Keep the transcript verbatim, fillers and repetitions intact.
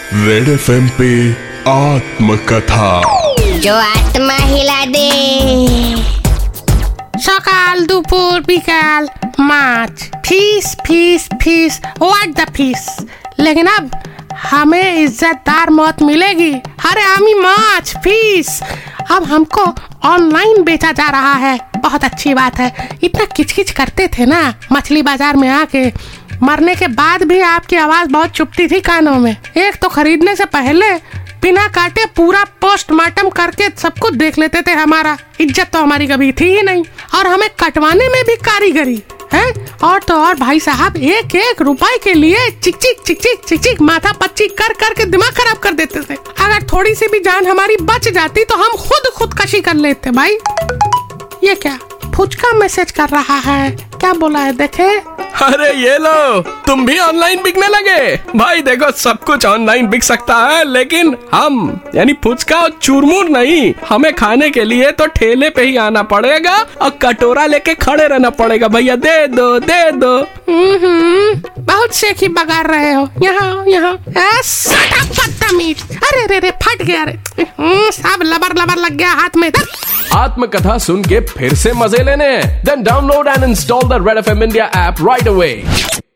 Red F M पे आत्मकथा, जो आत्मा हिला दे। সকাল দুপুর বিকাল माच fees fees fees what the fees. लेकिन अब हमें इज्जतदार मौत मिलेगी। अरे आमी माच फीस अब हमको ऑनलाइन बेचा जा रहा है। बहुत अच्छी बात है। इतना किचकिच करते थे ना मछली बाजार में आके, मरने के बाद भी आपकी आवाज बहुत चुभती थी कानों में। एक तो खरीदने से पहले बिना काटे पूरा पोस्टमार्टम करके सब कुछ देख लेते थे। हमारा इज्जत तो हमारी कभी थी ही नहीं, और हमें कटवाने में भी कारीगरी है। और तो और भाई साहब, एक एक रुपए के लिए चिक चिक चिक चिक चिक चिक माथा पच्ची कर कर के दिमाग खराब कर देते थे। अगर थोड़ी सी भी जान हमारी बच जाती तो हम खुद खुदकशी कर लेते। भाई ये क्या फुचका मैसेज कर रहा है, क्या बोला है देखे। अरे ये लो, तुम भी ऑनलाइन बिकने लगे। भाई देखो, सब कुछ ऑनलाइन बिक सकता है, लेकिन हम यानी फुचका और चूरमुर नहीं। हमें खाने के लिए तो ठेले पे ही आना पड़ेगा और कटोरा लेके खड़े रहना पड़ेगा। भैया दे दो दे दो। हम्म बहुत सेखी बगार रहे हो। यहाँ यहाँ बदतमीज। अरे रे रे फट गया रे, सब लबर लबर लग गया हाथ में। आत्मकथा सुन के फिर से मजे लेने, then download and install the red F M India app right away.